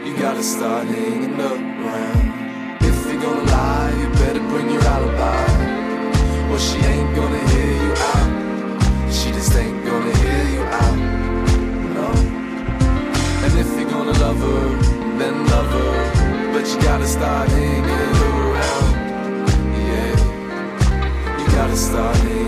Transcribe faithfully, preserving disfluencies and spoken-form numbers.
You gotta start hanging around. If you're gonna lie, you better bring your alibi, or she ain't gonna hear you out. She just ain't gonna hear you out, no. And if you're gonna love her, then love her, but you gotta start hanging around, yeah. You gotta start hanging